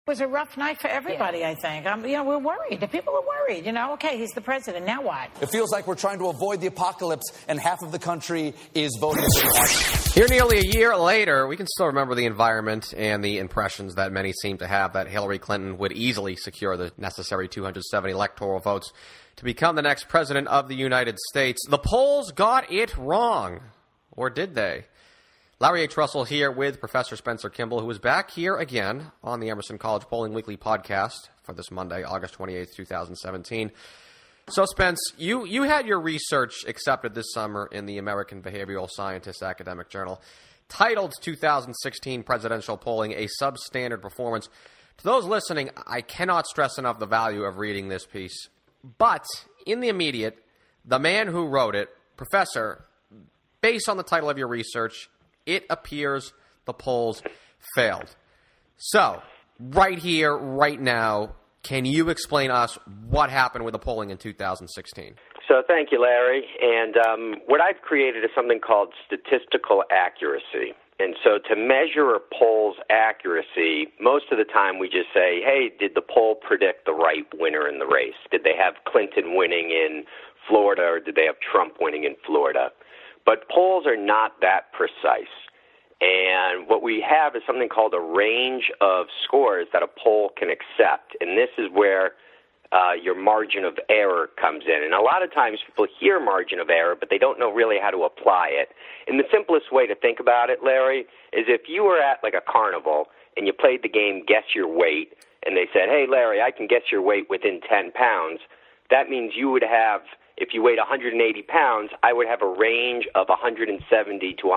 It was a rough night for everybody, I think. We're worried. The people are worried. Okay, he's the president. Now what? It feels like we're trying to avoid the apocalypse, and half of the country is voting as it. Here nearly a year later, we can still remember the environment and the impressions that many seem to have that Hillary Clinton would easily secure the necessary 270 electoral votes to become the next president of the United States. The polls got it wrong. Or did they? Larry H. Russell here with Professor Spencer Kimball, who is back here again on the Emerson College Polling Weekly podcast for this Monday, August 28th, 2017. So, Spence, you had your research accepted this summer in the American Behavioral Scientists Academic Journal, titled 2016 Presidential Polling, a Substandard Performance. To those listening, I cannot stress enough the value of reading this piece. But, in the immediate, the man who wrote it, Professor, based on the title of your research, it appears the polls failed. So, right here, right now, can you explain us what happened with the polling in 2016? So thank you, Larry. And what I've created is something called statistical accuracy. And so to measure a poll's accuracy, most of the time we just say, hey, did the poll predict the right winner in the race? Did they have Clinton winning in Florida, or did they have Trump winning in Florida? But polls are not that precise. And what we have is something called a range of scores that a poll can accept. And this is where your margin of error comes in. And a lot of times people hear margin of error, but they don't know really how to apply it. And the simplest way to think about it, Larry, is if you were at like a carnival and you played the game Guess Your Weight, and they said, hey, Larry, I can guess your weight within 10 pounds, that means you would have, if you weighed 180 pounds, I would have a range of 170 to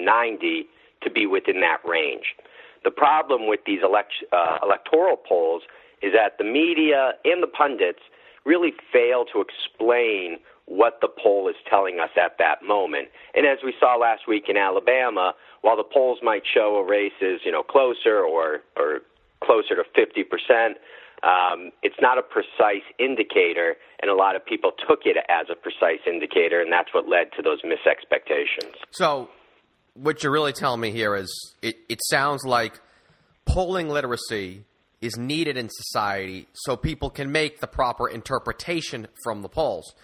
190 to be within that range. The problem with these electoral polls is that the media and the pundits really fail to explain what the poll is telling us at that moment. And as we saw last week in Alabama, while the polls might show a race is, closer or closer to 50%, it's not a precise indicator, and a lot of people took it as a precise indicator, and that's what led to those misexpectations. So what you're really telling me here is it sounds like polling literacy is needed in society so people can make the proper interpretation from the polls.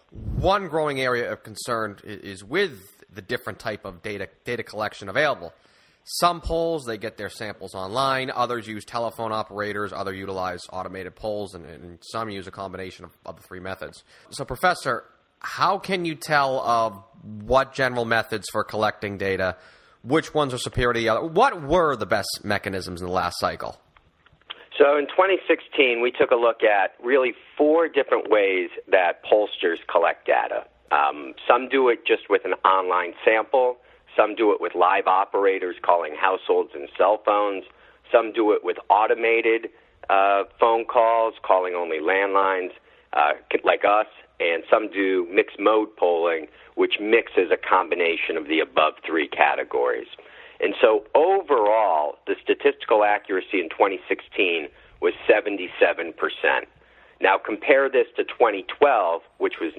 One growing area of concern is with the different type of data collection available. Some polls, they get their samples online. Others use telephone operators. Others utilize automated polls, and some use a combination of the three methods. So, Professor, how can you tell of what general methods for collecting data, which ones are superior to the other? What were the best mechanisms in the last cycle? So in 2016, we took a look at really 4 different ways that pollsters collect data. Some do it just with an online sample. Some do it with live operators calling households and cell phones. Some do it with automated phone calls, calling only landlines, like us. And some do mixed mode polling, which mixes a combination of the above 3 categories. And so overall, the statistical accuracy in 2016 was 77%. Now compare this to 2012, which was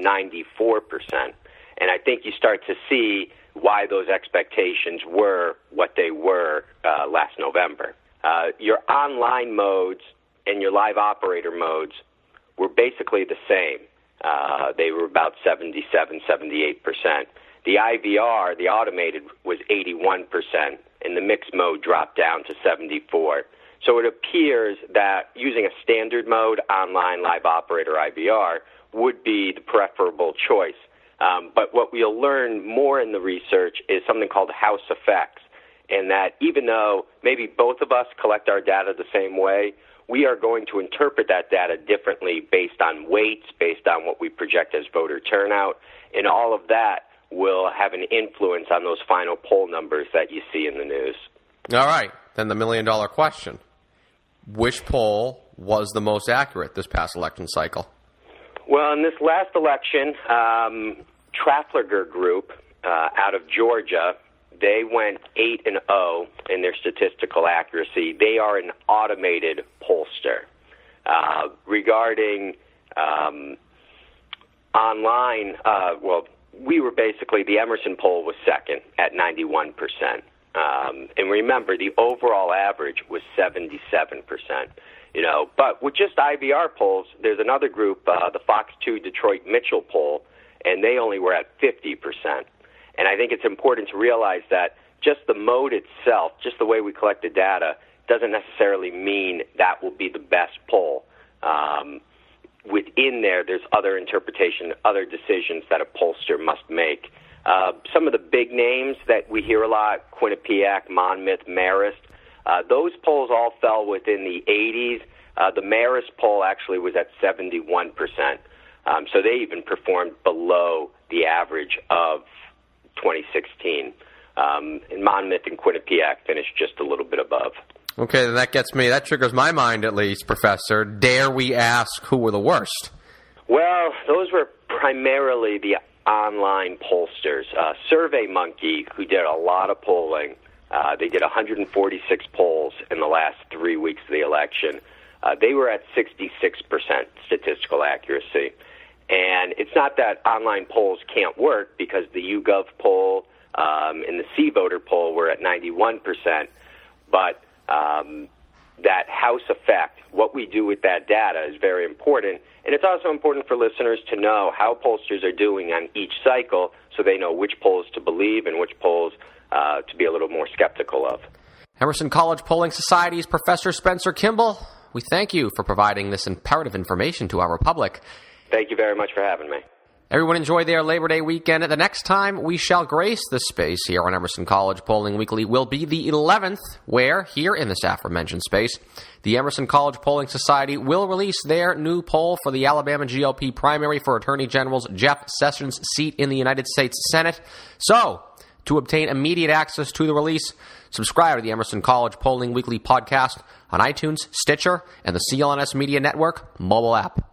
94%. And I think you start to see why those expectations were what they were last November. Your online modes and your live operator modes were basically the same. They were about 77, 78%. The IVR, the automated, was 81%, and the mixed mode dropped down to 74%. So it appears that using a standard mode, online, live operator, IVR, would be the preferable choice. But what we'll learn more in the research is something called house effects, and that even though maybe both of us collect our data the same way, we are going to interpret that data differently based on weights, based on what we project as voter turnout, and all of that will have an influence on those final poll numbers that you see in the news. All right. Then the million-dollar question. Which poll was the most accurate this past election cycle? Well, in this last election, Trafalgar Group out of Georgia, they went 8-0 in their statistical accuracy. They are an automated pollster. Regarding online, we were basically, the Emerson poll was second at 91%. And remember, the overall average was 77%. But with just IVR polls, there's another group, the Fox 2 Detroit Mitchell poll, and they only were at 50%. And I think it's important to realize that just the mode itself, just the way we collect the data, doesn't necessarily mean that will be the best poll. Within there's other interpretation, other decisions that a pollster must make. Some of the big names that we hear a lot, Quinnipiac, Monmouth, Marist, those polls all fell within the 80s. The Marist poll actually was at 71%. So they even performed below the average of 2016. And Monmouth and Quinnipiac finished just a little bit above. Okay, then that triggers my mind at least, Professor. Dare we ask who were the worst? Well, those were primarily the online pollsters. SurveyMonkey, who did a lot of polling, they did 146 polls in the last 3 weeks of the election. They were at 66% statistical accuracy. And it's not that online polls can't work, because the YouGov poll and the C-Voter poll were at 91%, but that house effect, what we do with that data, is very important. And it's also important for listeners to know how pollsters are doing on each cycle, so they know which polls to believe and which polls to be a little more skeptical of. Emerson College Polling Society's Professor Spencer Kimball, we thank you for providing this imperative information to our public. Thank you very much for having me. Everyone enjoy their Labor Day weekend. The next time we shall grace this space here on Emerson College Polling Weekly will be the 11th, where, here in this aforementioned space, the Emerson College Polling Society will release their new poll for the Alabama GOP primary for Attorney General's Jeff Sessions' seat in the United States Senate. So, to obtain immediate access to the release, subscribe to the Emerson College Polling Weekly podcast on iTunes, Stitcher, and the CLNS Media Network mobile app.